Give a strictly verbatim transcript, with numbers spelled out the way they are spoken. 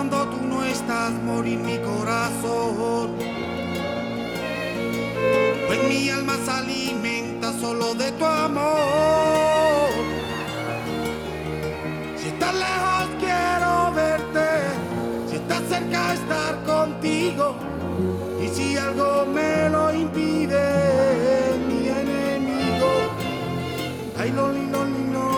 cuando tú no estás, morir mi corazón. Pues mi alma se alimenta solo de tu amor. Si estás lejos quiero verte, si estás cerca estar contigo. Y si algo me lo impide, mi enemigo, ay, lo, lo, lo, lo.